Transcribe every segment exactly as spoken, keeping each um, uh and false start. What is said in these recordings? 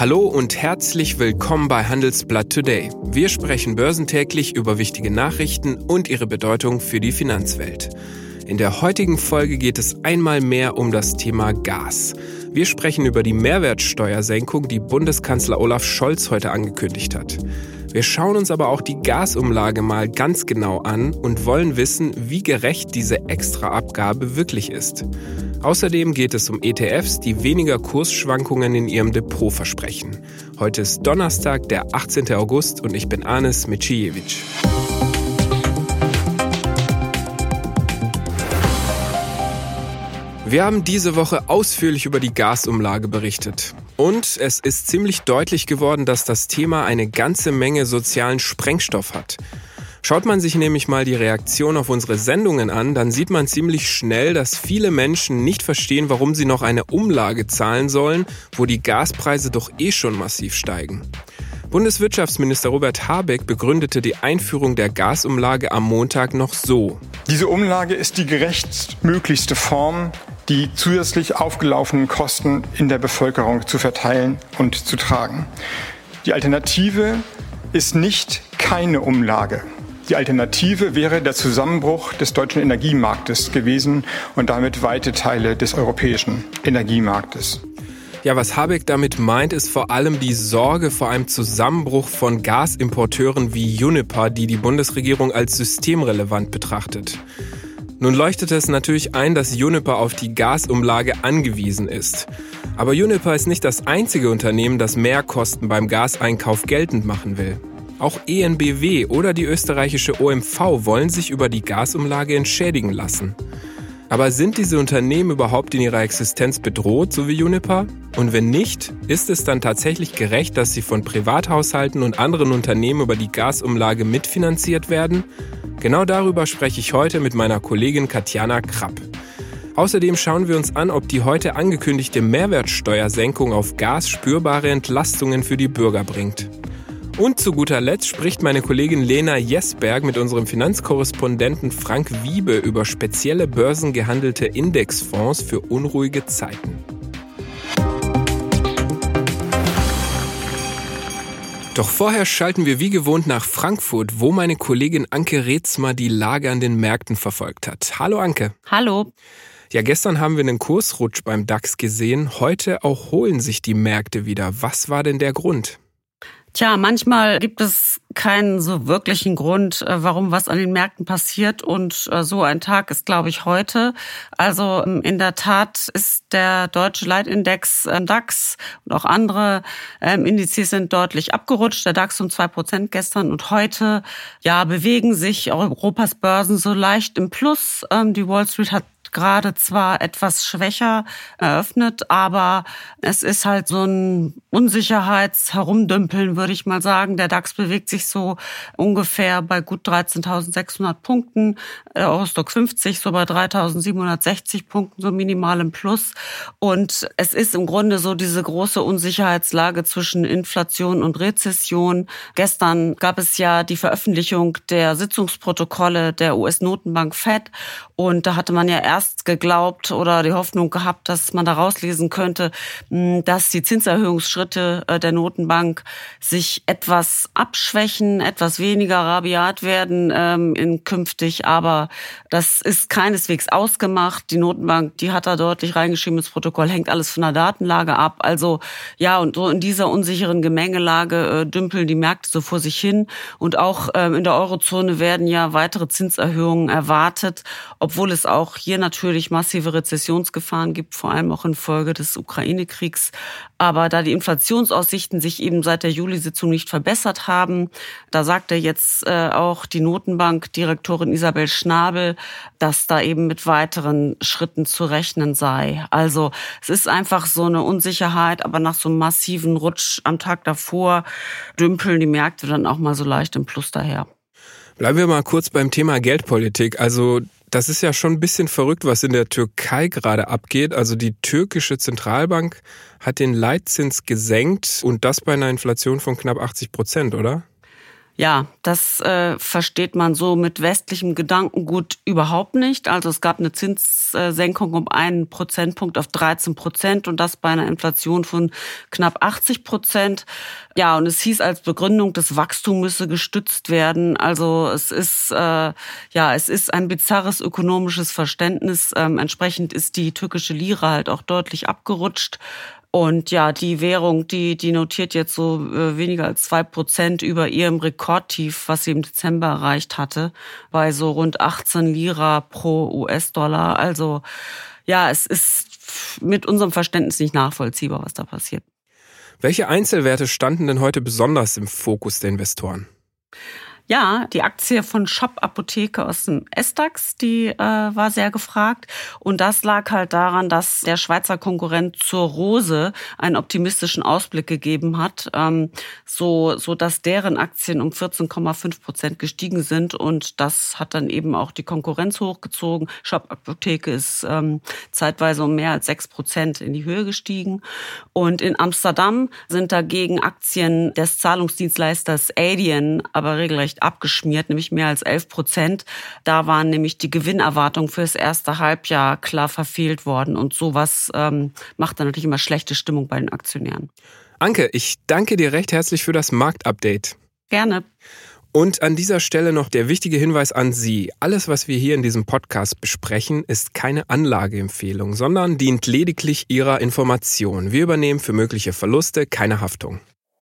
Hallo und herzlich willkommen bei Handelsblatt Today. Wir sprechen börsentäglich über wichtige Nachrichten und ihre Bedeutung für die Finanzwelt. In der heutigen Folge geht es einmal mehr um das Thema Gas. Wir sprechen über die Mehrwertsteuersenkung, die Bundeskanzler Olaf Scholz heute angekündigt hat. Wir schauen uns aber auch die Gasumlage mal ganz genau an und wollen wissen, wie gerecht diese Extraabgabe wirklich ist. Außerdem geht es um E T Fs, die weniger Kursschwankungen in ihrem Depot versprechen. Heute ist Donnerstag, der achtzehnten August und ich bin Anis Mecijevic. Wir haben diese Woche ausführlich über die Gasumlage berichtet. Und es ist ziemlich deutlich geworden, dass das Thema eine ganze Menge sozialen Sprengstoff hat. Schaut man sich nämlich mal die Reaktion auf unsere Sendungen an, dann sieht man ziemlich schnell, dass viele Menschen nicht verstehen, warum sie noch eine Umlage zahlen sollen, wo die Gaspreise doch eh schon massiv steigen. Bundeswirtschaftsminister Robert Habeck begründete die Einführung der Gasumlage am Montag noch so. Diese Umlage ist die gerechtmöglichste Form, die zusätzlich aufgelaufenen Kosten in der Bevölkerung zu verteilen und zu tragen. Die Alternative ist nicht keine Umlage. Die Alternative wäre der Zusammenbruch des deutschen Energiemarktes gewesen und damit weite Teile des europäischen Energiemarktes. Ja, was Habeck damit meint, ist vor allem die Sorge vor einem Zusammenbruch von Gasimporteuren wie Uniper, die die Bundesregierung als systemrelevant betrachtet. Nun leuchtet es natürlich ein, dass Uniper auf die Gasumlage angewiesen ist. Aber Uniper ist nicht das einzige Unternehmen, das Mehrkosten beim Gaseinkauf geltend machen will. Auch E N B W oder die österreichische O M V wollen sich über die Gasumlage entschädigen lassen. Aber sind diese Unternehmen überhaupt in ihrer Existenz bedroht, so wie Uniper? Und wenn nicht, ist es dann tatsächlich gerecht, dass sie von Privathaushalten und anderen Unternehmen über die Gasumlage mitfinanziert werden? Genau darüber spreche ich heute mit meiner Kollegin Katjana Krapp. Außerdem schauen wir uns an, ob die heute angekündigte Mehrwertsteuersenkung auf Gas spürbare Entlastungen für die Bürger bringt. Und zu guter Letzt spricht meine Kollegin Lena Jesberg mit unserem Finanzkorrespondenten Frank Wiebe über spezielle börsengehandelte Indexfonds für unruhige Zeiten. Doch vorher schalten wir wie gewohnt nach Frankfurt, wo meine Kollegin Anke Reetzma die Lage an den Märkten verfolgt hat. Hallo Anke. Hallo. Ja, gestern haben wir einen Kursrutsch beim DAX gesehen. Heute erholen sich die Märkte wieder. Was war denn der Grund? Tja, manchmal gibt es keinen so wirklichen Grund, warum was an den Märkten passiert. Und so ein Tag ist, glaube ich, heute. Also in der Tat ist der deutsche Leitindex DAX und auch andere Indizes sind deutlich abgerutscht. Der DAX um zwei Prozent gestern und heute ja bewegen sich Europas Börsen so leicht im Plus. Die Wall Street hat gerade zwar etwas schwächer eröffnet, aber es ist halt so ein Unsicherheits-Herumdümpeln, würde ich mal sagen. Der DAX bewegt sich so ungefähr bei gut dreizehntausendsechshundert Punkten, der Eurostock fünfzig so bei dreitausendsiebenhundertsechzig Punkten, so minimal im Plus. Und es ist im Grunde so diese große Unsicherheitslage zwischen Inflation und Rezession. Gestern gab es ja die Veröffentlichung der Sitzungsprotokolle der U S-Notenbank Fed und da hatte man ja erst geglaubt oder die Hoffnung gehabt, dass man da rauslesen könnte, dass die Zinserhöhungsschritte der Notenbank sich etwas abschwächen, etwas weniger rabiat werden ähm, in künftig. Aber das ist keineswegs ausgemacht. Die Notenbank, die hat da deutlich reingeschrieben ins Protokoll, hängt alles von der Datenlage ab. Also ja, und so in dieser unsicheren Gemengelage äh, dümpeln die Märkte so vor sich hin. Und auch ähm, in der Eurozone werden ja weitere Zinserhöhungen erwartet, obwohl es auch hier natürlich natürlich massive Rezessionsgefahren gibt, vor allem auch infolge des Ukraine-Kriegs. Aber da die Inflationsaussichten sich eben seit der Juli-Sitzung nicht verbessert haben, da sagte jetzt äh, auch die Notenbankdirektorin Isabel Schnabel, dass da eben mit weiteren Schritten zu rechnen sei. Also es ist einfach so eine Unsicherheit, aber nach so einem massiven Rutsch am Tag davor dümpeln die Märkte dann auch mal so leicht im Plus daher. Bleiben wir mal kurz beim Thema Geldpolitik. Also das ist ja schon ein bisschen verrückt, was in der Türkei gerade abgeht. Also die türkische Zentralbank hat den Leitzins gesenkt und das bei einer Inflation von knapp achtzig Prozent, oder? Ja, das äh, versteht man so mit westlichem Gedankengut überhaupt nicht. Also es gab eine Zinssenkung um einen Prozentpunkt auf dreizehn Prozent und das bei einer Inflation von knapp achtzig Prozent. Ja, und es hieß als Begründung, das Wachstum müsse gestützt werden. Also es ist äh, ja, es ist ein bizarres ökonomisches Verständnis. Ähm, entsprechend ist die türkische Lira halt auch deutlich abgerutscht. Und ja, die Währung, die, die notiert jetzt so äh, weniger als zwei Prozent über ihrem Rekordtief, was sie im Dezember erreicht hatte, bei so rund achtzehn Lira pro U S-Dollar. Also ja, es ist mit unserem Verständnis nicht nachvollziehbar, was da passiert. Welche Einzelwerte standen denn heute besonders im Fokus der Investoren? Ja, die Aktie von Shop Apotheke aus dem S-DAX, die äh, war sehr gefragt. Und das lag halt daran, dass der Schweizer Konkurrent zur Rose einen optimistischen Ausblick gegeben hat, ähm, so, so dass deren Aktien um vierzehn Komma fünf Prozent gestiegen sind. Und das hat dann eben auch die Konkurrenz hochgezogen. Shop Apotheke ist ähm, zeitweise um mehr als sechs Prozent in die Höhe gestiegen. Und in Amsterdam sind dagegen Aktien des Zahlungsdienstleisters Adyen aber regelrecht abgeschmiert, nämlich mehr als elf Prozent. Da waren nämlich die Gewinnerwartungen für das erste Halbjahr klar verfehlt worden. Und sowas ähm, macht dann natürlich immer schlechte Stimmung bei den Aktionären. Anke, ich danke dir recht herzlich für das Marktupdate. Gerne. Und an dieser Stelle noch der wichtige Hinweis an Sie. Alles, was wir hier in diesem Podcast besprechen, ist keine Anlageempfehlung, sondern dient lediglich Ihrer Information. Wir übernehmen für mögliche Verluste keine Haftung.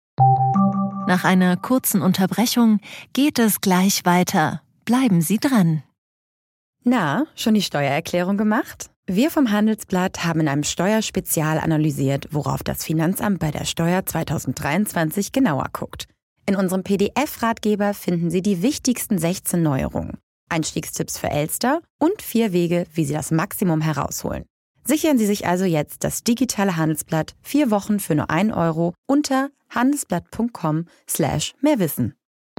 Nach einer kurzen Unterbrechung geht es gleich weiter. Bleiben Sie dran. Na, schon die Steuererklärung gemacht? Wir vom Handelsblatt haben in einem Steuerspezial analysiert, worauf das Finanzamt bei der Steuer zwanzig dreiundzwanzig genauer guckt. In unserem P D F-Ratgeber finden Sie die wichtigsten sechzehn Neuerungen, Einstiegstipps für Elster und vier Wege, wie Sie das Maximum herausholen. Sichern Sie sich also jetzt das digitale Handelsblatt vier Wochen für nur ein Euro unter handelsblatt.com slash mehrwissen.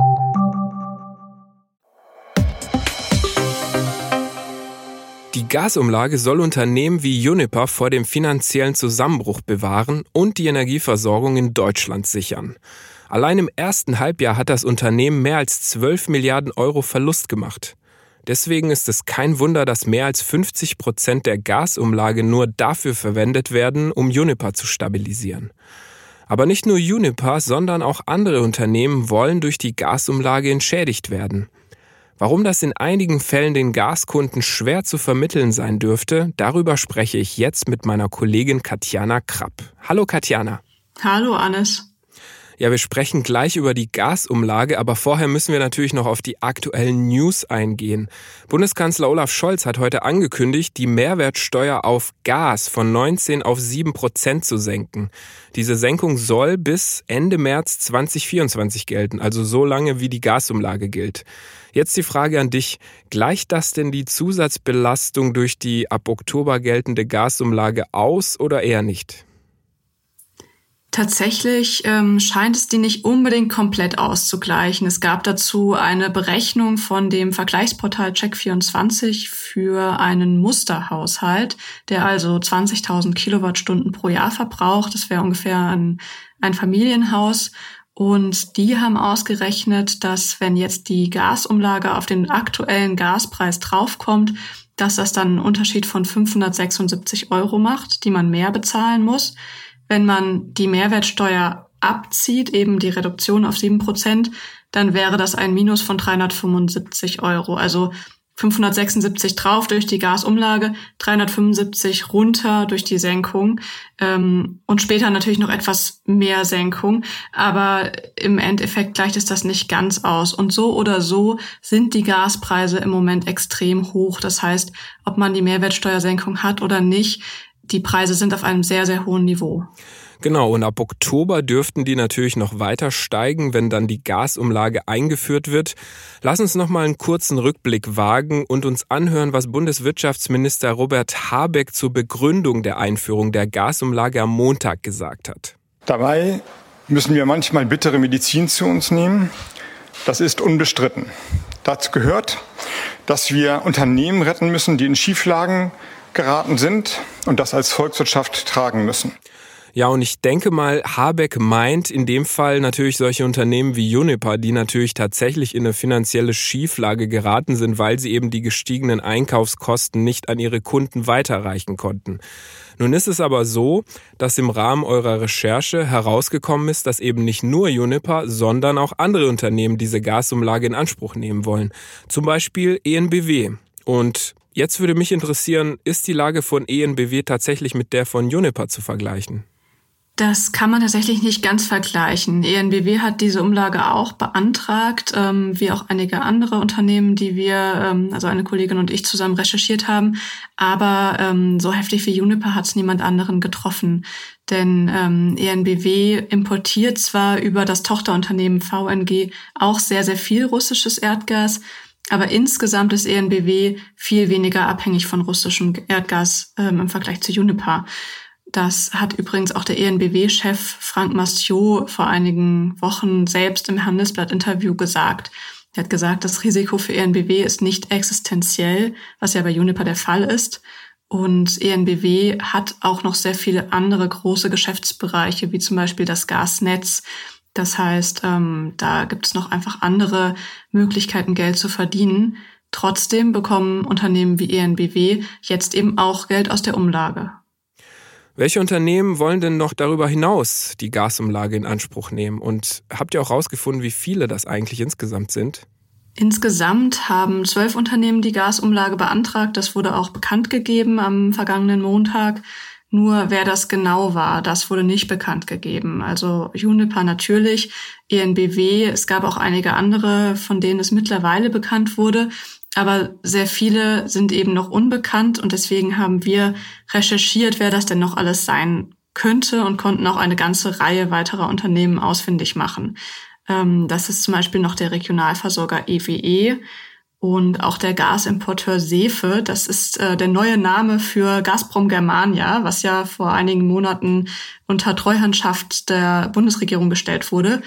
Die Gasumlage soll Unternehmen wie Uniper vor dem finanziellen Zusammenbruch bewahren und die Energieversorgung in Deutschland sichern. Allein im ersten Halbjahr hat das Unternehmen mehr als zwölf Milliarden Euro Verlust gemacht. Deswegen ist es kein Wunder, dass mehr als fünfzig Prozent der Gasumlage nur dafür verwendet werden, um Uniper zu stabilisieren. Aber nicht nur Uniper, sondern auch andere Unternehmen wollen durch die Gasumlage entschädigt werden. Warum das in einigen Fällen den Gaskunden schwer zu vermitteln sein dürfte, darüber spreche ich jetzt mit meiner Kollegin Katjana Krapp. Hallo Katjana. Hallo Hannes. Ja, wir sprechen gleich über die Gasumlage, aber vorher müssen wir natürlich noch auf die aktuellen News eingehen. Bundeskanzler Olaf Scholz hat heute angekündigt, die Mehrwertsteuer auf Gas von neunzehn auf sieben Prozent zu senken. Diese Senkung soll bis Ende März zwanzig vierundzwanzig gelten, also so lange wie die Gasumlage gilt. Jetzt die Frage an dich, gleicht das denn die Zusatzbelastung durch die ab Oktober geltende Gasumlage aus oder eher nicht? Tatsächlich ähm, scheint es die nicht unbedingt komplett auszugleichen. Es gab dazu eine Berechnung von dem Vergleichsportal Check vierundzwanzig für einen Musterhaushalt, der also zwanzigtausend Kilowattstunden pro Jahr verbraucht. Das wäre ungefähr ein, ein Familienhaus. Und die haben ausgerechnet, dass wenn jetzt die Gasumlage auf den aktuellen Gaspreis draufkommt, dass das dann einen Unterschied von fünfhundertsechsundsiebzig Euro macht, die man mehr bezahlen muss. Wenn man die Mehrwertsteuer abzieht, eben die Reduktion auf sieben Prozent, dann wäre das ein Minus von dreihundertfünfundsiebzig Euro. Also fünfhundertsechsundsiebzig drauf durch die Gasumlage, dreihundertfünfundsiebzig runter durch die Senkung ähm, und später natürlich noch etwas mehr Senkung. Aber im Endeffekt gleicht es das nicht ganz aus. Und so oder so sind die Gaspreise im Moment extrem hoch. Das heißt, ob man die Mehrwertsteuersenkung hat oder nicht, die Preise sind auf einem sehr, sehr hohen Niveau. Genau, und ab Oktober dürften die natürlich noch weiter steigen, wenn dann die Gasumlage eingeführt wird. Lass uns noch mal einen kurzen Rückblick wagen und uns anhören, was Bundeswirtschaftsminister Robert Habeck zur Begründung der Einführung der Gasumlage am Montag gesagt hat. Dabei müssen wir manchmal bittere Medizin zu uns nehmen. Das ist unbestritten. Dazu gehört, dass wir Unternehmen retten müssen, die in Schieflagen geraten sind und das als Volkswirtschaft tragen müssen. Ja, und ich denke mal, Habeck meint in dem Fall natürlich solche Unternehmen wie Uniper, die natürlich tatsächlich in eine finanzielle Schieflage geraten sind, weil sie eben die gestiegenen Einkaufskosten nicht an ihre Kunden weiterreichen konnten. Nun ist es aber so, dass im Rahmen eurer Recherche herausgekommen ist, dass eben nicht nur Uniper, sondern auch andere Unternehmen diese Gasumlage in Anspruch nehmen wollen. Zum Beispiel E N B W. Und jetzt würde mich interessieren, ist die Lage von E N B W tatsächlich mit der von Uniper zu vergleichen? Das kann man tatsächlich nicht ganz vergleichen. E N B W hat diese Umlage auch beantragt, ähm, wie auch einige andere Unternehmen, die wir, ähm, also eine Kollegin und ich zusammen recherchiert haben. Aber ähm, so heftig wie Uniper hat es niemand anderen getroffen. Denn ähm, E N B W importiert zwar über das Tochterunternehmen V N G auch sehr, sehr viel russisches Erdgas, aber insgesamt ist E N B W viel weniger abhängig von russischem Erdgas ähm, im Vergleich zu Uniper. Das hat übrigens auch der E N B W-Chef Frank Mastiot vor einigen Wochen selbst im Handelsblatt-Interview gesagt. Er hat gesagt, das Risiko für E N B W ist nicht existenziell, was ja bei Uniper der Fall ist. Und E N B W hat auch noch sehr viele andere große Geschäftsbereiche, wie zum Beispiel das Gasnetz. Das heißt, ähm, da gibt es noch einfach andere Möglichkeiten, Geld zu verdienen. Trotzdem bekommen Unternehmen wie E N B W jetzt eben auch Geld aus der Umlage. Welche Unternehmen wollen denn noch darüber hinaus die Gasumlage in Anspruch nehmen? Und habt ihr auch rausgefunden, wie viele das eigentlich insgesamt sind? Insgesamt haben zwölf Unternehmen die Gasumlage beantragt. Das wurde auch bekannt gegeben am vergangenen Montag. Nur wer das genau war, das wurde nicht bekannt gegeben. Also Uniper natürlich, E N B W, es gab auch einige andere, von denen es mittlerweile bekannt wurde. Aber sehr viele sind eben noch unbekannt und deswegen haben wir recherchiert, wer das denn noch alles sein könnte und konnten auch eine ganze Reihe weiterer Unternehmen ausfindig machen. Das ist zum Beispiel noch der Regionalversorger E W E und auch der Gasimporteur Sefe. Das ist der neue Name für Gazprom Germania, was ja vor einigen Monaten unter Treuhandschaft der Bundesregierung gestellt wurde.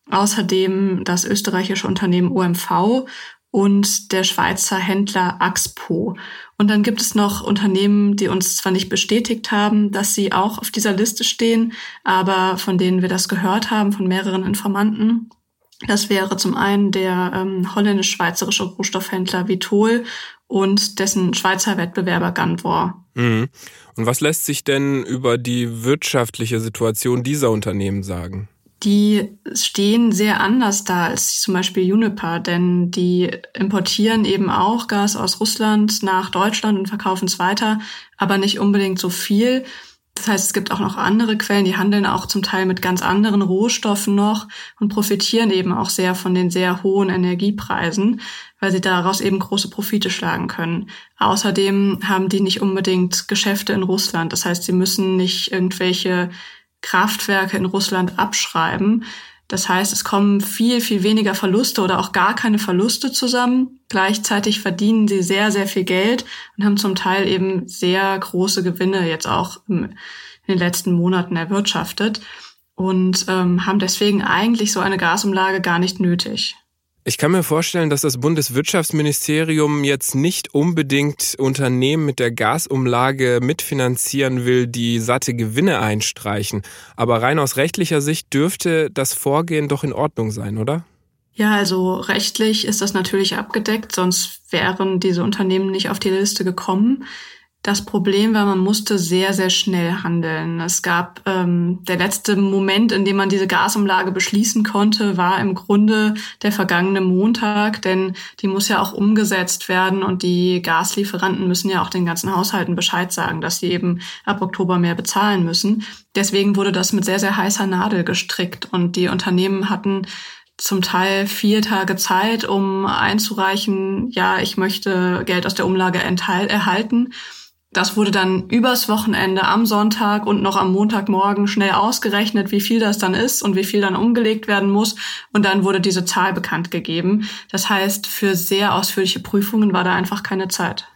Außerdem das österreichische Unternehmen O M V und der Schweizer Händler Axpo. Und dann gibt es noch Unternehmen, die uns zwar nicht bestätigt haben, dass sie auch auf dieser Liste stehen, aber von denen wir das gehört haben, von mehreren Informanten. Das wäre zum einen der ähm, holländisch-schweizerische Rohstoffhändler Vitol und dessen Schweizer Wettbewerber Ganvor. Mhm. Und was lässt sich denn über die wirtschaftliche Situation dieser Unternehmen sagen? Die stehen sehr anders da als zum Beispiel Uniper, denn die importieren eben auch Gas aus Russland nach Deutschland und verkaufen es weiter, aber nicht unbedingt so viel. Das heißt, es gibt auch noch andere Quellen, die handeln auch zum Teil mit ganz anderen Rohstoffen noch und profitieren eben auch sehr von den sehr hohen Energiepreisen, weil sie daraus eben große Profite schlagen können. Außerdem haben die nicht unbedingt Geschäfte in Russland. Das heißt, sie müssen nicht irgendwelche Kraftwerke in Russland abschreiben. Das heißt, es kommen viel, viel weniger Verluste oder auch gar keine Verluste zusammen. Gleichzeitig verdienen sie sehr, sehr viel Geld und haben zum Teil eben sehr große Gewinne jetzt auch in den letzten Monaten erwirtschaftet und ähm, haben deswegen eigentlich so eine Gasumlage gar nicht nötig. Ich kann mir vorstellen, dass das Bundeswirtschaftsministerium jetzt nicht unbedingt Unternehmen mit der Gasumlage mitfinanzieren will, die satte Gewinne einstreichen. Aber rein aus rechtlicher Sicht dürfte das Vorgehen doch in Ordnung sein, oder? Ja, also rechtlich ist das natürlich abgedeckt, sonst wären diese Unternehmen nicht auf die Liste gekommen. Das Problem war, man musste sehr, sehr schnell handeln. Es gab ähm, der letzte Moment, in dem man diese Gasumlage beschließen konnte, war im Grunde der vergangene Montag, denn die muss ja auch umgesetzt werden und die Gaslieferanten müssen ja auch den ganzen Haushalten Bescheid sagen, dass sie eben ab Oktober mehr bezahlen müssen. Deswegen wurde das mit sehr, sehr heißer Nadel gestrickt und die Unternehmen hatten zum Teil vier Tage Zeit, um einzureichen, ja, ich möchte Geld aus der Umlage enthal- erhalten. Das wurde dann übers Wochenende am Sonntag und noch am Montagmorgen schnell ausgerechnet, wie viel das dann ist und wie viel dann umgelegt werden muss. Und dann wurde diese Zahl bekannt gegeben. Das heißt, für sehr ausführliche Prüfungen war da einfach keine Zeit.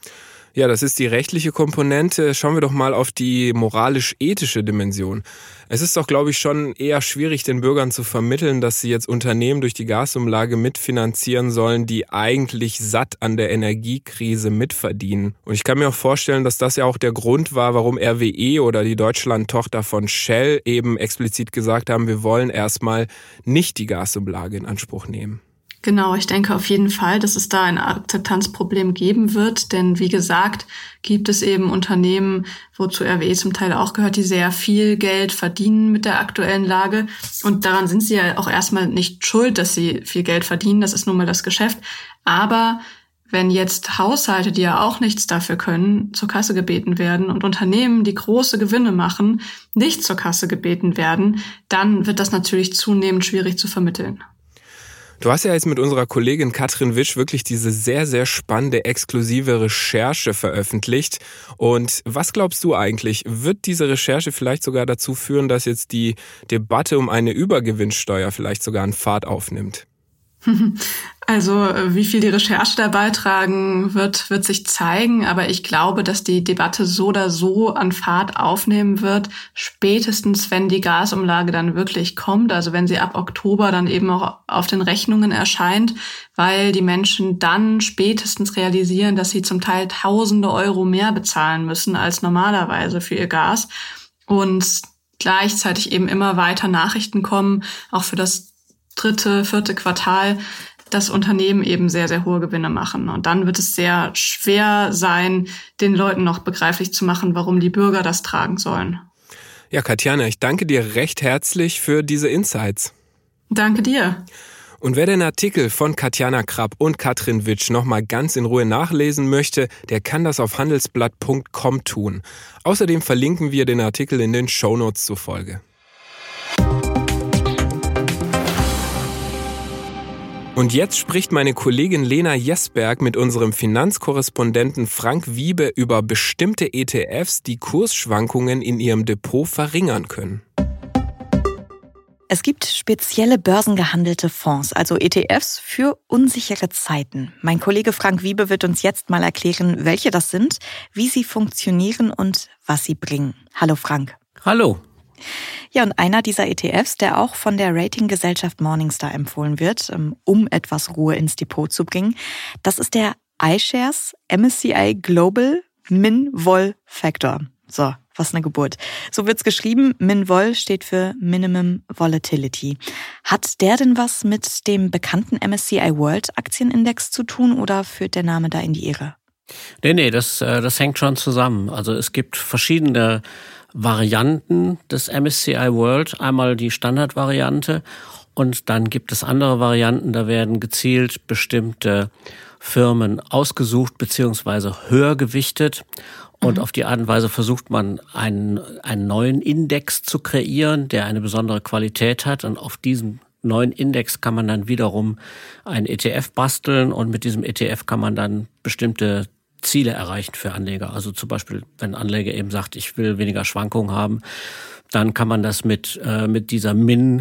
Ja, das ist die rechtliche Komponente. Schauen wir doch mal auf die moralisch-ethische Dimension. Es ist doch, glaube ich, schon eher schwierig, den Bürgern zu vermitteln, dass sie jetzt Unternehmen durch die Gasumlage mitfinanzieren sollen, die eigentlich satt an der Energiekrise mitverdienen. Und ich kann mir auch vorstellen, dass das ja auch der Grund war, warum R W E oder die Deutschland-Tochter von Shell eben explizit gesagt haben, wir wollen erstmal nicht die Gasumlage in Anspruch nehmen. Genau, ich denke auf jeden Fall, dass es da ein Akzeptanzproblem geben wird, denn wie gesagt, gibt es eben Unternehmen, wozu R W E zum Teil auch gehört, die sehr viel Geld verdienen mit der aktuellen Lage, und daran sind sie ja auch erstmal nicht schuld, dass sie viel Geld verdienen, das ist nun mal das Geschäft, aber wenn jetzt Haushalte, die ja auch nichts dafür können, zur Kasse gebeten werden und Unternehmen, die große Gewinne machen, nicht zur Kasse gebeten werden, dann wird das natürlich zunehmend schwierig zu vermitteln. Du hast ja jetzt mit unserer Kollegin Katrin Witsch wirklich diese sehr, sehr spannende, exklusive Recherche veröffentlicht. Und was glaubst du eigentlich, wird diese Recherche vielleicht sogar dazu führen, dass jetzt die Debatte um eine Übergewinnsteuer vielleicht sogar an Fahrt aufnimmt? Also wie viel die Recherche da beitragen wird, wird sich zeigen. Aber ich glaube, dass die Debatte so oder so an Fahrt aufnehmen wird, spätestens wenn die Gasumlage dann wirklich kommt. Also wenn sie ab Oktober dann eben auch auf den Rechnungen erscheint, weil die Menschen dann spätestens realisieren, dass sie zum Teil Tausende Euro mehr bezahlen müssen als normalerweise für ihr Gas. Und gleichzeitig eben immer weiter Nachrichten kommen, auch für das dritte, vierte Quartal, dass Unternehmen eben sehr, sehr hohe Gewinne machen. Und dann wird es sehr schwer sein, den Leuten noch begreiflich zu machen, warum die Bürger das tragen sollen. Ja, Katjana, ich danke dir recht herzlich für diese Insights. Danke dir. Und wer den Artikel von Katjana Krapp und Katrin Witsch nochmal ganz in Ruhe nachlesen möchte, der kann das auf handelsblatt punkt com tun. Außerdem verlinken wir den Artikel in den Shownotes zur Folge. Und jetzt spricht meine Kollegin Lena Jesberg mit unserem Finanzkorrespondenten Frank Wiebe über bestimmte E T Fs, die Kursschwankungen in ihrem Depot verringern können. Es gibt spezielle börsengehandelte Fonds, also E T Fs für unsichere Zeiten. Mein Kollege Frank Wiebe wird uns jetzt mal erklären, welche das sind, wie sie funktionieren und was sie bringen. Hallo Frank. Hallo. Ja, und einer dieser E T Fs, der auch von der Ratinggesellschaft Morningstar empfohlen wird, um etwas Ruhe ins Depot zu bringen, das ist der iShares M S C I Global Min-Vol Factor. So, was eine Geburt. So wird's geschrieben. Min-Vol steht für Minimum Volatility. Hat der denn was mit dem bekannten M S C I World Aktienindex zu tun oder führt der Name da in die Irre? Nee, nee, das, das hängt schon zusammen. Also es gibt verschiedene Varianten des M S C I World. Einmal die Standardvariante und dann gibt es andere Varianten, da werden gezielt bestimmte Firmen ausgesucht bzw. höher gewichtet. Und mhm. auf die Art und Weise versucht man einen, einen neuen Index zu kreieren, der eine besondere Qualität hat. Und auf diesem neuen Index kann man dann wiederum einen E T F basteln und mit diesem E T F kann man dann bestimmte Ziele erreichen für Anleger. Also zum Beispiel, wenn ein Anleger eben sagt, ich will weniger Schwankungen haben, dann kann man das mit äh, mit dieser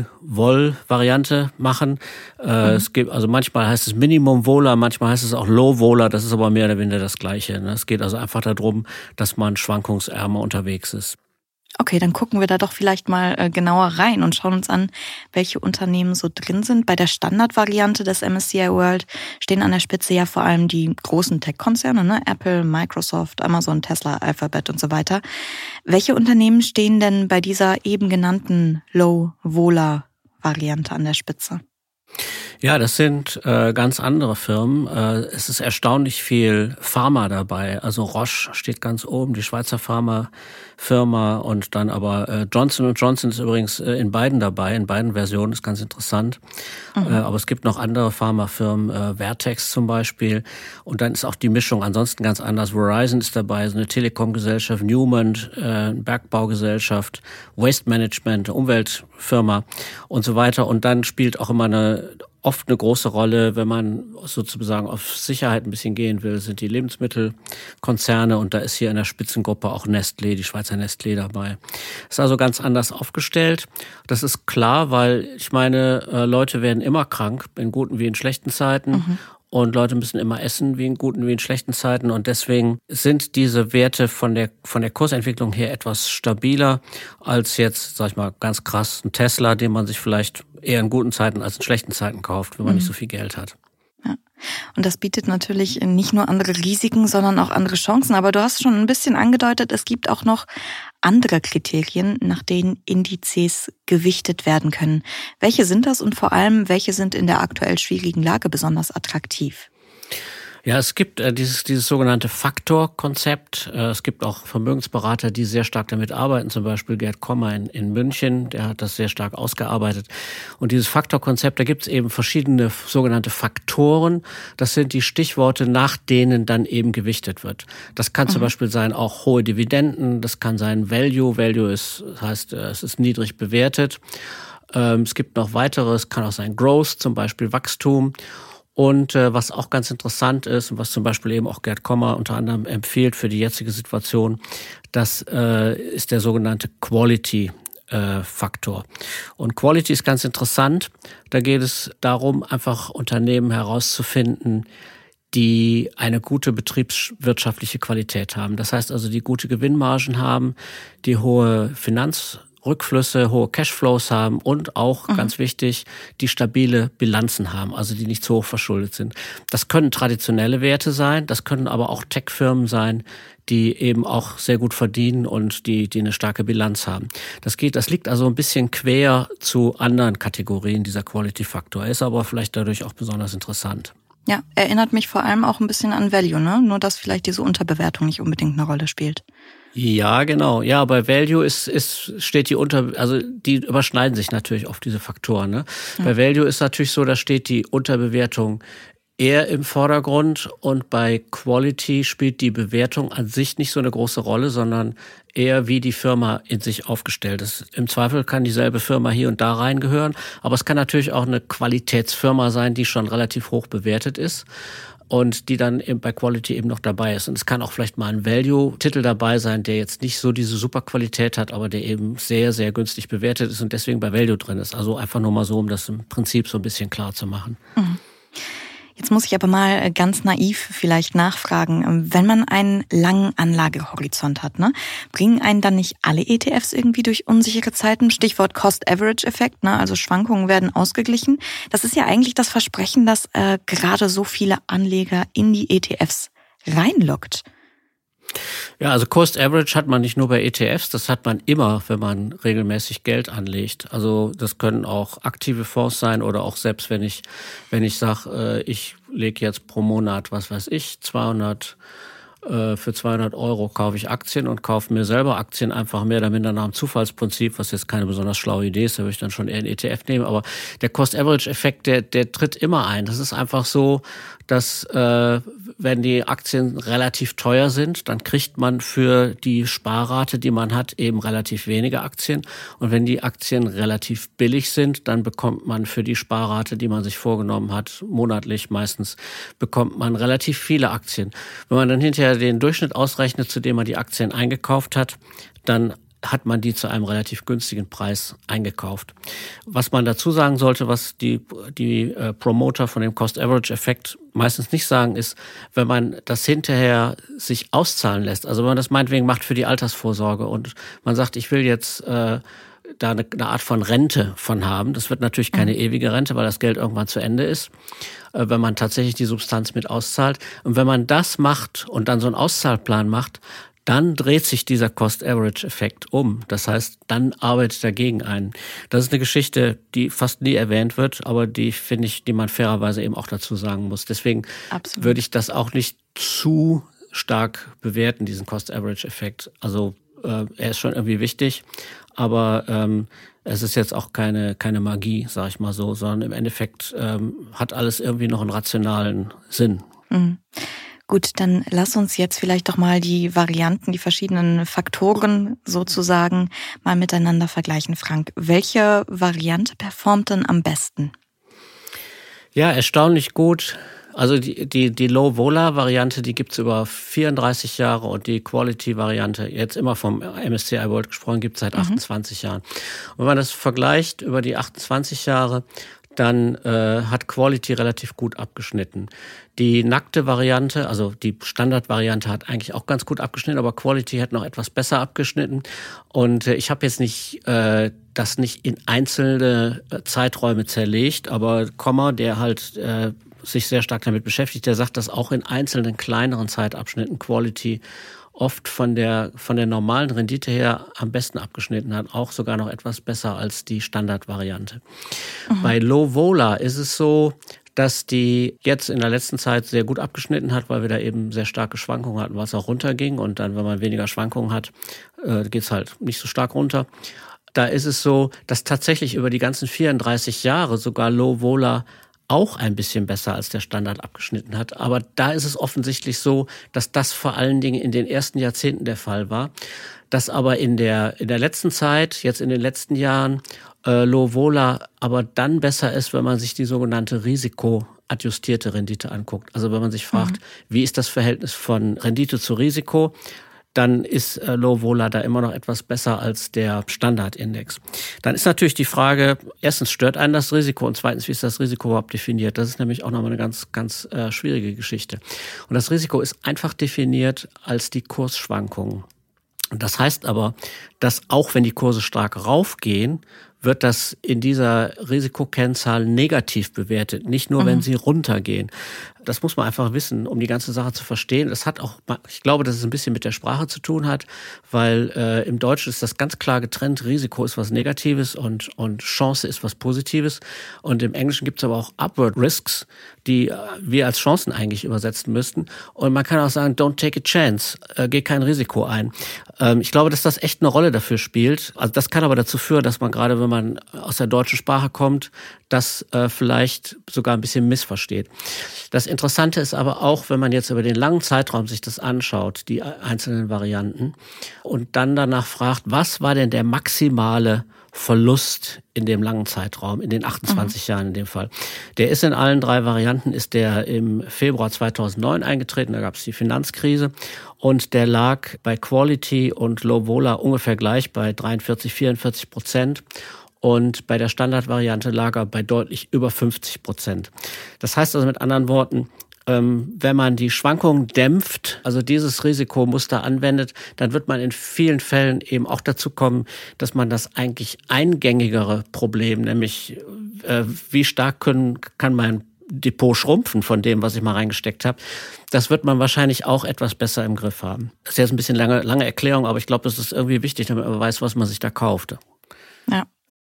Min-Vol-Variante machen. Äh, mhm. Es gibt also manchmal heißt es Minimum-Vola, manchmal heißt es auch Low-Vola. Das ist aber mehr oder weniger das Gleiche. Ne? Es geht also einfach darum, dass man schwankungsärmer unterwegs ist. Okay, dann gucken wir da doch vielleicht mal genauer rein und schauen uns an, welche Unternehmen so drin sind. Bei der Standardvariante des M S C I World stehen an der Spitze ja vor allem die großen Tech-Konzerne, ne? Apple, Microsoft, Amazon, Tesla, Alphabet und so weiter. Welche Unternehmen stehen denn bei dieser eben genannten Low-Vola-Variante an der Spitze? Ja, das sind äh, ganz andere Firmen. Äh, es ist erstaunlich viel Pharma dabei. Also Roche steht ganz oben, die Schweizer Pharmafirma, und dann aber äh, Johnson und Johnson ist übrigens äh, in beiden dabei, in beiden Versionen, ist ganz interessant. Mhm. Äh, aber es gibt noch andere Pharmafirmen, äh, Vertex zum Beispiel. Und dann ist auch die Mischung ansonsten ganz anders. Verizon ist dabei, so eine Telekom-Gesellschaft, Newman, äh, Bergbaugesellschaft, Waste Management, Umweltfirma und so weiter. Und dann spielt auch immer eine oft eine große Rolle, wenn man sozusagen auf Sicherheit ein bisschen gehen will, sind die Lebensmittelkonzerne, und da ist hier in der Spitzengruppe auch Nestlé, die Schweizer Nestlé dabei. Ist also ganz anders aufgestellt. Das ist klar, weil ich meine, Leute werden immer krank, in guten wie in schlechten Zeiten. Mhm. und Leute müssen immer essen, wie in guten wie in schlechten Zeiten, und deswegen sind diese Werte von der von der Kursentwicklung her etwas stabiler als jetzt, sag ich mal, ganz krass ein Tesla, den man sich vielleicht eher in guten Zeiten als in schlechten Zeiten kauft, wenn man mhm. nicht so viel Geld hat. Ja. Und das bietet natürlich nicht nur andere Risiken, sondern auch andere Chancen. Aber du hast schon ein bisschen angedeutet, es gibt auch noch andere Kriterien, nach denen Indizes gewichtet werden können. Welche sind das und vor allem, welche sind in der aktuell schwierigen Lage besonders attraktiv? Ja, es gibt äh, dieses dieses sogenannte Faktor-Konzept. Äh, es gibt auch Vermögensberater, die sehr stark damit arbeiten, zum Beispiel Gerd Kommer in, in München, der hat das sehr stark ausgearbeitet. Und dieses Faktor-Konzept, da gibt es eben verschiedene sogenannte Faktoren. Das sind die Stichworte, nach denen dann eben gewichtet wird. Das kann mhm. zum Beispiel sein auch hohe Dividenden, das kann sein Value. Value ist, das heißt, es ist niedrig bewertet. Ähm, es gibt noch weitere, es kann auch sein Growth, zum Beispiel Wachstum. Und äh, was auch ganz interessant ist und was zum Beispiel eben auch Gerd Kommer unter anderem empfiehlt für die jetzige Situation, das äh, ist der sogenannte Quality-Faktor. Und Quality ist ganz interessant. Da geht es darum, einfach Unternehmen herauszufinden, die eine gute betriebswirtschaftliche Qualität haben. Das heißt also, die gute Gewinnmargen haben, die hohe Finanz Rückflüsse, hohe Cashflows haben und auch, mhm. ganz wichtig, die stabile Bilanzen haben, also die nicht zu hoch verschuldet sind. Das können traditionelle Werte sein, das können aber auch Tech-Firmen sein, die eben auch sehr gut verdienen und die, die eine starke Bilanz haben. Das geht, das liegt also ein bisschen quer zu anderen Kategorien dieser Quality-Faktor, ist aber vielleicht dadurch auch besonders interessant. Ja, erinnert mich vor allem auch ein bisschen an Value, ne? Nur dass vielleicht diese Unterbewertung nicht unbedingt eine Rolle spielt. Ja, genau. Ja, bei Value ist, ist, steht die unter, also die überschneiden sich natürlich oft, diese Faktoren, ne? Ja. Bei Value ist natürlich so, da steht die Unterbewertung eher im Vordergrund und bei Quality spielt die Bewertung an sich nicht so eine große Rolle, sondern eher wie die Firma in sich aufgestellt ist. Im Zweifel kann dieselbe Firma hier und da reingehören, aber es kann natürlich auch eine Qualitätsfirma sein, die schon relativ hoch bewertet ist und die dann eben bei Quality eben noch dabei ist. Und es kann auch vielleicht mal ein Value-Titel dabei sein, der jetzt nicht so diese super Qualität hat, aber der eben sehr, sehr günstig bewertet ist und deswegen bei Value drin ist. Also einfach nur mal so, um das im Prinzip so ein bisschen klar zu machen. Mhm. Jetzt muss ich aber mal ganz naiv vielleicht nachfragen. Wenn man einen langen Anlagehorizont hat, ne, bringen einen dann nicht alle E T Fs irgendwie durch unsichere Zeiten? Stichwort Cost-Average-Effekt, ne, also Schwankungen werden ausgeglichen. Das ist ja eigentlich das Versprechen, das äh, gerade so viele Anleger in die E T Fs reinlockt. Ja, also Cost Average hat man nicht nur bei E T Fs, das hat man immer, wenn man regelmäßig Geld anlegt. Also das können auch aktive Fonds sein oder auch selbst wenn ich wenn ich sage, ich lege jetzt pro Monat, was weiß ich, zweihundert für zweihundert Euro kaufe ich Aktien und kaufe mir selber Aktien einfach mehr oder minder nach dem Zufallsprinzip, was jetzt keine besonders schlaue Idee ist, da würde ich dann schon eher einen E T F nehmen. Aber der Cost-Average-Effekt, der, der tritt immer ein. Das ist einfach so, dass äh, wenn die Aktien relativ teuer sind, dann kriegt man für die Sparrate, die man hat, eben relativ wenige Aktien. Und wenn die Aktien relativ billig sind, dann bekommt man für die Sparrate, die man sich vorgenommen hat, monatlich meistens, bekommt man relativ viele Aktien. Wenn man dann hinterher den Durchschnitt ausrechnet, zu dem man die Aktien eingekauft hat, dann hat man die zu einem relativ günstigen Preis eingekauft. Was man dazu sagen sollte, was die die äh, Promoter von dem Cost-Average-Effekt meistens nicht sagen, ist, wenn man das hinterher sich auszahlen lässt, also wenn man das meinetwegen macht für die Altersvorsorge und man sagt, ich will jetzt äh, da eine, eine Art von Rente von haben, das wird natürlich keine ewige Rente, weil das Geld irgendwann zu Ende ist, äh, wenn man tatsächlich die Substanz mit auszahlt. Und wenn man das macht und dann so einen Auszahlplan macht, dann dreht sich dieser Cost-Average-Effekt um. Das heißt, dann arbeitet dagegen ein. Das ist eine Geschichte, die fast nie erwähnt wird, aber die, finde ich, die man fairerweise eben auch dazu sagen muss. Deswegen Absolut. Würde ich das auch nicht zu stark bewerten, diesen Cost-Average-Effekt. Also äh, er ist schon irgendwie wichtig, aber ähm, es ist jetzt auch keine keine Magie, sage ich mal so, sondern im Endeffekt ähm, hat alles irgendwie noch einen rationalen Sinn. Mhm. Gut, dann lass uns jetzt vielleicht doch mal die Varianten, die verschiedenen Faktoren sozusagen mal miteinander vergleichen, Frank. Welche Variante performt denn am besten? Ja, erstaunlich gut. Also die die die Low-Vola-Variante, die gibt's über vierunddreißig Jahre und die Quality-Variante, jetzt immer vom M S C I World gesprochen, gibt's seit achtundzwanzig mhm. Jahren. Und wenn man das vergleicht über die achtundzwanzig Jahre, dann äh, hat Quality relativ gut abgeschnitten. Die nackte Variante, also die Standardvariante hat eigentlich auch ganz gut abgeschnitten, aber Quality hat noch etwas besser abgeschnitten. Und äh, ich habe jetzt nicht äh, das nicht in einzelne Zeiträume zerlegt, aber Kommer, der halt äh, sich sehr stark damit beschäftigt, der sagt, dass auch in einzelnen kleineren Zeitabschnitten Quality oft von der von der normalen Rendite her am besten abgeschnitten hat, auch sogar noch etwas besser als die Standardvariante. Mhm. Bei Low Vola ist es so, dass die jetzt in der letzten Zeit sehr gut abgeschnitten hat, weil wir da eben sehr starke Schwankungen hatten, was auch runterging. Und dann, wenn man weniger Schwankungen hat, äh, geht's halt nicht so stark runter. Da ist es so, dass tatsächlich über die ganzen vierunddreißig Jahre sogar Low Vola auch ein bisschen besser als der Standard abgeschnitten hat. Aber da ist es offensichtlich so, dass das vor allen Dingen in den ersten Jahrzehnten der Fall war. Dass aber in der, in der letzten Zeit, jetzt in den letzten Jahren, äh, Low Vola aber dann besser ist, wenn man sich die sogenannte risikoadjustierte Rendite anguckt. Also wenn man sich fragt, mhm. wie ist das Verhältnis von Rendite zu Risiko, dann ist äh, Low Vola da immer noch etwas besser als der Standardindex. Dann ist natürlich die Frage, erstens, stört einen das Risiko und zweitens, wie ist das Risiko überhaupt definiert? Das ist nämlich auch nochmal eine ganz, ganz äh, schwierige Geschichte. Und das Risiko ist einfach definiert als die Kursschwankungen. Und das heißt aber, dass auch wenn die Kurse stark raufgehen, wird das in dieser Risikokennzahl negativ bewertet, nicht nur, mhm. wenn sie runtergehen. Das muss man einfach wissen, um die ganze Sache zu verstehen. Das hat auch, ich glaube, dass es ein bisschen mit der Sprache zu tun hat, weil äh, im Deutschen ist das ganz klar getrennt. Risiko ist was Negatives und und Chance ist was Positives. Und im Englischen gibt es aber auch Upward Risks, die äh, wir als Chancen eigentlich übersetzen müssten. Und man kann auch sagen, don't take a chance, äh, geh kein Risiko ein. Ähm, ich glaube, dass das echt eine Rolle dafür spielt. Also das kann aber dazu führen, dass man gerade, wenn man aus der deutschen Sprache kommt, das äh, vielleicht sogar ein bisschen missversteht. Das Interessante ist aber auch, wenn man jetzt über den langen Zeitraum sich das anschaut, die einzelnen Varianten, und dann danach fragt, was war denn der maximale Verlust in dem langen Zeitraum, in den achtundzwanzig mhm. Jahren in dem Fall. Der ist in allen drei Varianten, ist der im Februar zweitausendneun eingetreten, da gab es die Finanzkrise und der lag bei Quality und Low Vola ungefähr gleich bei dreiundvierzig, vierundvierzig Prozent. Und bei der Standardvariante lag er bei deutlich über fünfzig Prozent. Das heißt also mit anderen Worten, wenn man die Schwankungen dämpft, also dieses Risikomuster anwendet, dann wird man in vielen Fällen eben auch dazu kommen, dass man das eigentlich eingängigere Problem, nämlich wie stark können, kann mein Depot schrumpfen von dem, was ich mal reingesteckt habe, das wird man wahrscheinlich auch etwas besser im Griff haben. Das ist jetzt ein bisschen lange, lange Erklärung, aber ich glaube, das ist irgendwie wichtig, damit man weiß, was man sich da kauft. Ja.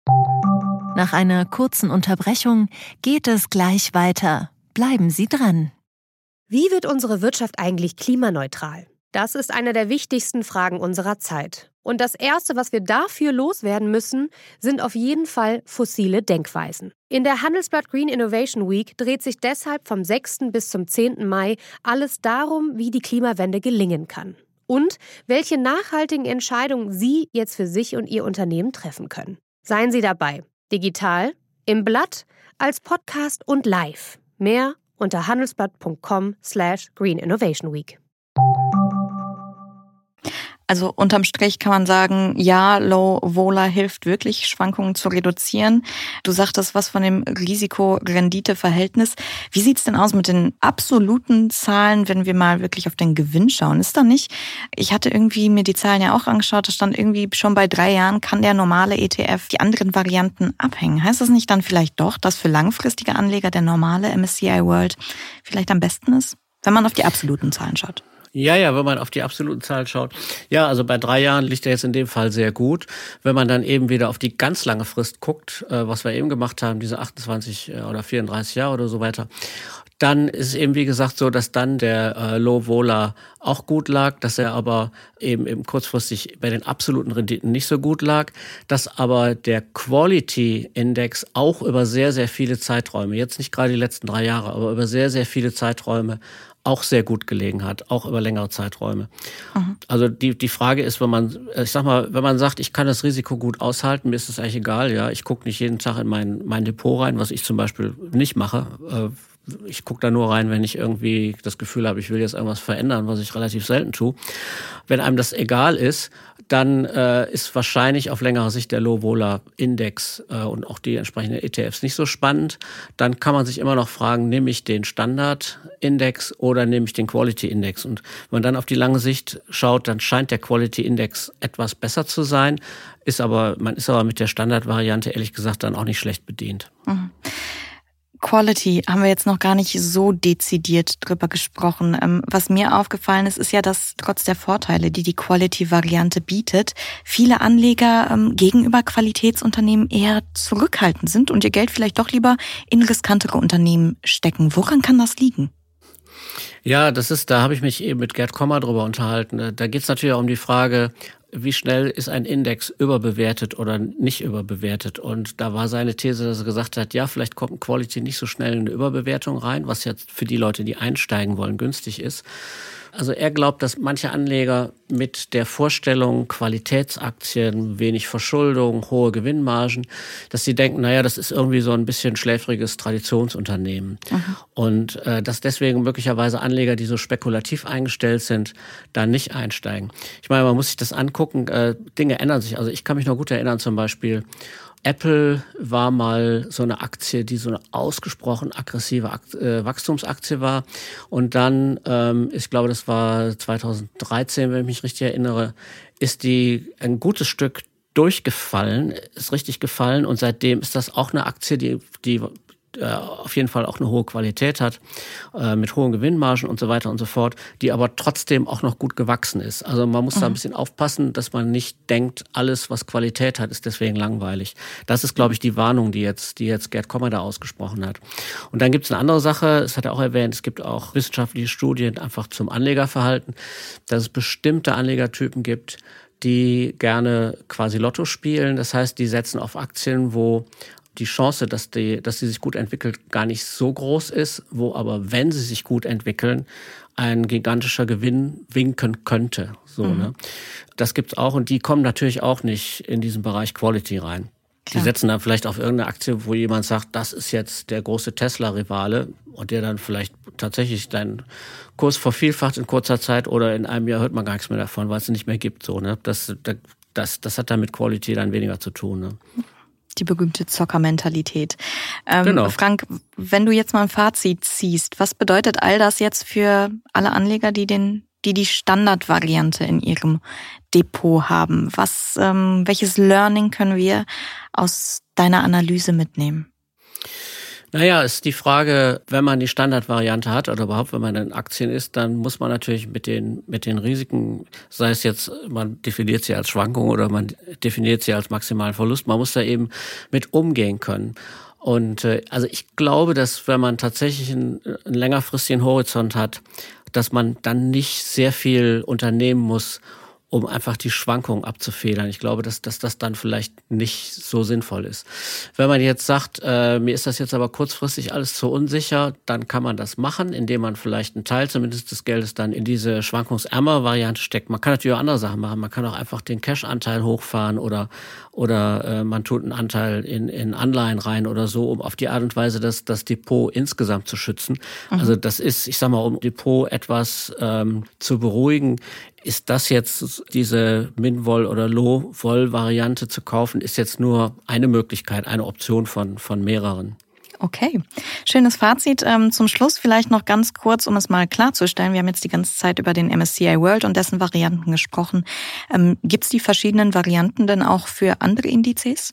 Nach einer kurzen Unterbrechung geht es gleich weiter. Bleiben Sie dran. Wie wird unsere Wirtschaft eigentlich klimaneutral? Das ist eine der wichtigsten Fragen unserer Zeit. Und das Erste, was wir dafür loswerden müssen, sind auf jeden Fall fossile Denkweisen. In der Handelsblatt Green Innovation Week dreht sich deshalb vom sechsten bis zum zehnten Mai alles darum, wie die Klimawende gelingen kann. Und welche nachhaltigen Entscheidungen Sie jetzt für sich und Ihr Unternehmen treffen können. Seien Sie dabei. Digital, im Blatt, als Podcast und live. Mehr unter handelsblatt punkt com slash green innovation week. Also unterm Strich kann man sagen, ja, Low Vola hilft wirklich, Schwankungen zu reduzieren. Du sagtest was von dem Risiko-Rendite-Verhältnis. Wie sieht's denn aus mit den absoluten Zahlen, wenn wir mal wirklich auf den Gewinn schauen? Ist da nicht? Ich hatte irgendwie mir die Zahlen ja auch angeschaut, da stand irgendwie schon bei drei Jahren kann der normale E T F die anderen Varianten abhängen. Heißt das nicht dann vielleicht doch, dass für langfristige Anleger der normale M S C I World vielleicht am besten ist, wenn man auf die absoluten Zahlen schaut? Ja, ja, wenn man auf die absoluten Zahlen schaut. Ja, also bei drei Jahren liegt er jetzt in dem Fall sehr gut. Wenn man dann eben wieder auf die ganz lange Frist guckt, was wir eben gemacht haben, diese achtundzwanzig oder vierunddreißig Jahre oder so weiter, dann ist es eben, wie gesagt, so, dass dann der äh, Low Vola auch gut lag, dass er aber eben, eben kurzfristig bei den absoluten Renditen nicht so gut lag, dass aber der Quality Index auch über sehr, sehr viele Zeiträume, jetzt nicht gerade die letzten drei Jahre, aber über sehr, sehr viele Zeiträume auch sehr gut gelegen hat, auch über längere Zeiträume. Mhm. Also die die Frage ist, wenn man, ich sag mal, wenn man sagt, ich kann das Risiko gut aushalten, mir ist das eigentlich egal, ja, ich gucke nicht jeden Tag in mein mein Depot rein, was ich zum Beispiel nicht mache. Ich gucke da nur rein, wenn ich irgendwie das Gefühl habe, ich will jetzt irgendwas verändern, was ich relativ selten tue. Wenn einem das egal ist, dann äh, ist wahrscheinlich auf längere Sicht der Low-Vola-Index äh, und auch die entsprechenden E T Fs nicht so spannend. Dann kann man sich immer noch fragen, nehme ich den Standard-Index oder nehme ich den Quality-Index? Und wenn man dann auf die lange Sicht schaut, dann scheint der Quality-Index etwas besser zu sein, ist aber, man ist aber mit der Standard-Variante ehrlich gesagt dann auch nicht schlecht bedient. Mhm. Quality haben wir jetzt noch gar nicht so dezidiert drüber gesprochen. Was mir aufgefallen ist, ist ja, dass trotz der Vorteile, die die Quality-Variante bietet, viele Anleger gegenüber Qualitätsunternehmen eher zurückhaltend sind und ihr Geld vielleicht doch lieber in riskantere Unternehmen stecken. Woran kann das liegen? Ja, das ist, da habe ich mich eben mit Gerd Kommer drüber unterhalten. Da geht es natürlich auch um die Frage, wie schnell ist ein Index überbewertet oder nicht überbewertet? Und da war seine These, dass er gesagt hat, ja, vielleicht kommt ein Quality nicht so schnell in eine Überbewertung rein, was jetzt für die Leute, die einsteigen wollen, günstig ist. Also er glaubt, dass manche Anleger mit der Vorstellung Qualitätsaktien, wenig Verschuldung, hohe Gewinnmargen, dass sie denken, naja, das ist irgendwie so ein bisschen schläfriges Traditionsunternehmen. Mhm. Und äh, dass deswegen möglicherweise Anleger, die so spekulativ eingestellt sind, da nicht einsteigen. Ich meine, man muss sich das angucken, äh, Dinge ändern sich. Also ich kann mich noch gut erinnern, zum Beispiel Apple war mal so eine Aktie, die so eine ausgesprochen aggressive Akt, äh, Wachstumsaktie war. Und dann, ähm, ich glaube, das war zweitausenddreizehn, wenn ich mich richtig erinnere, ist die ein gutes Stück durchgefallen, ist richtig gefallen. Und seitdem ist das auch eine Aktie, die, die auf jeden Fall auch eine hohe Qualität hat, äh, mit hohen Gewinnmargen und so weiter und so fort, die aber trotzdem auch noch gut gewachsen ist. Also man muss mhm. da ein bisschen aufpassen, dass man nicht denkt, alles, was Qualität hat, ist deswegen langweilig. Das ist, glaube ich, die Warnung, die jetzt, die jetzt Gerd Kommer da ausgesprochen hat. Und dann gibt es eine andere Sache, das hat er auch erwähnt, es gibt auch wissenschaftliche Studien einfach zum Anlegerverhalten, dass es bestimmte Anlegertypen gibt, die gerne quasi Lotto spielen. Das heißt, die setzen auf Aktien, wo die Chance, dass die, dass sie sich gut entwickelt, gar nicht so groß ist, wo aber, wenn sie sich gut entwickeln, ein gigantischer Gewinn winken könnte. So, mhm. ne? Das gibt's auch und die kommen natürlich auch nicht in diesen Bereich Quality rein. Klar. Die setzen dann vielleicht auf irgendeine Aktie, wo jemand sagt, das ist jetzt der große Tesla-Rivale und der dann vielleicht tatsächlich deinen Kurs vervielfacht in kurzer Zeit oder in einem Jahr hört man gar nichts mehr davon, weil es nicht mehr gibt. So, ne? Das, das, das hat dann mit Quality dann weniger zu tun. Ne? Die berühmte Zockermentalität. Ähm, genau. Frank, wenn du jetzt mal ein Fazit ziehst, was bedeutet all das jetzt für alle Anleger, die den, die die Standardvariante in ihrem Depot haben? Was, ähm, welches Learning können wir aus deiner Analyse mitnehmen? Naja, ist die Frage, wenn man die Standardvariante hat oder überhaupt, wenn man in Aktien ist, dann muss man natürlich mit den mit den Risiken, sei es jetzt, man definiert sie als Schwankung oder man definiert sie als maximalen Verlust, man muss da eben mit umgehen können. Und äh, also ich glaube, dass wenn man tatsächlich einen, einen längerfristigen Horizont hat, dass man dann nicht sehr viel unternehmen muss, um einfach die Schwankungen abzufedern. Ich glaube, dass, dass das dann vielleicht nicht so sinnvoll ist. Wenn man jetzt sagt, äh, mir ist das jetzt aber kurzfristig alles zu unsicher, dann kann man das machen, indem man vielleicht einen Teil zumindest des Geldes dann in diese schwankungsärmere Variante steckt. Man kann natürlich auch andere Sachen machen. Man kann auch einfach den Cash-Anteil hochfahren oder oder äh, man tut einen Anteil in, in Anleihen rein oder so, um auf die Art und Weise das, das Depot insgesamt zu schützen. Mhm. Also das ist, ich sag mal, um Depot etwas ähm, zu beruhigen, ist das jetzt, diese Min-Vol- oder Low-Vol-Variante zu kaufen, ist jetzt nur eine Möglichkeit, eine Option von, von mehreren. Okay, schönes Fazit. Ähm, zum Schluss vielleicht noch ganz kurz, um es mal klarzustellen. Wir haben jetzt die ganze Zeit über den M S C I World und dessen Varianten gesprochen. Ähm, gibt es die verschiedenen Varianten denn auch für andere Indizes?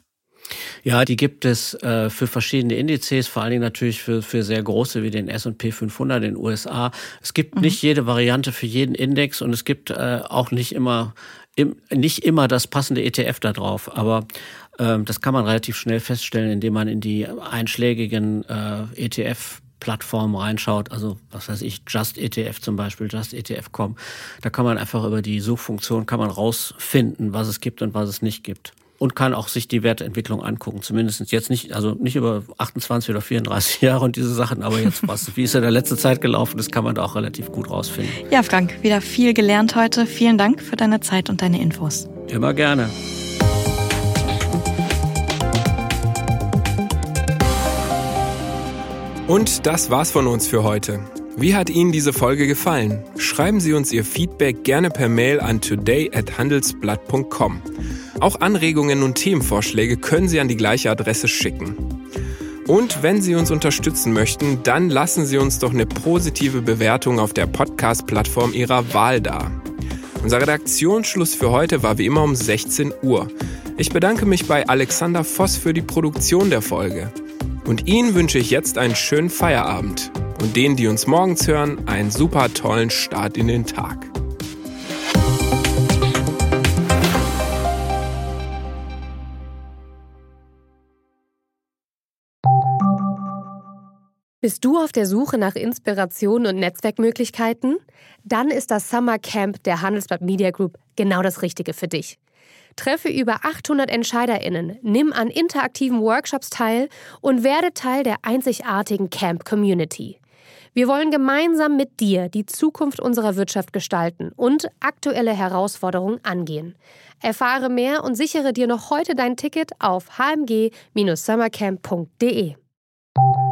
Ja, die gibt es äh, für verschiedene Indizes, vor allen Dingen natürlich für, für sehr große wie den S und P fünfhundert in den U S A. Es gibt mhm. nicht jede Variante für jeden Index und es gibt äh, auch nicht immer, im, nicht immer das passende E T F da drauf. Aber ähm, das kann man relativ schnell feststellen, indem man in die einschlägigen äh, E T F Plattformen reinschaut, also was weiß ich, Just E T F zum Beispiel, Just E T F Punkt com. Da kann man einfach über die Suchfunktion kann man rausfinden, was es gibt und was es nicht gibt. Und kann auch sich die Wertentwicklung angucken. Zumindest jetzt nicht, also nicht über achtundzwanzig oder vierunddreißig Jahre und diese Sachen, aber jetzt was, wie ist in der letzten Zeit gelaufen, das kann man da auch relativ gut rausfinden. Ja, Frank, wieder viel gelernt heute. Vielen Dank für deine Zeit und deine Infos. Immer gerne. Und das war's von uns für heute. Wie hat Ihnen diese Folge gefallen? Schreiben Sie uns Ihr Feedback gerne per Mail an today at handelsblatt punkt com. Auch Anregungen und Themenvorschläge können Sie an die gleiche Adresse schicken. Und wenn Sie uns unterstützen möchten, dann lassen Sie uns doch eine positive Bewertung auf der Podcast-Plattform Ihrer Wahl da. Unser Redaktionsschluss für heute war wie immer um sechzehn Uhr. Ich bedanke mich bei Alexander Voss für die Produktion der Folge. Und Ihnen wünsche ich jetzt einen schönen Feierabend. Und denen, die uns morgens hören, einen super tollen Start in den Tag. Bist du auf der Suche nach Inspiration und Netzwerkmöglichkeiten? Dann ist das Summer Camp der Handelsblatt Media Group genau das Richtige für dich. Treffe über achthundert EntscheiderInnen, nimm an interaktiven Workshops teil und werde Teil der einzigartigen Camp-Community. Wir wollen gemeinsam mit dir die Zukunft unserer Wirtschaft gestalten und aktuelle Herausforderungen angehen. Erfahre mehr und sichere dir noch heute dein Ticket auf h m g dash summercamp punkt d e.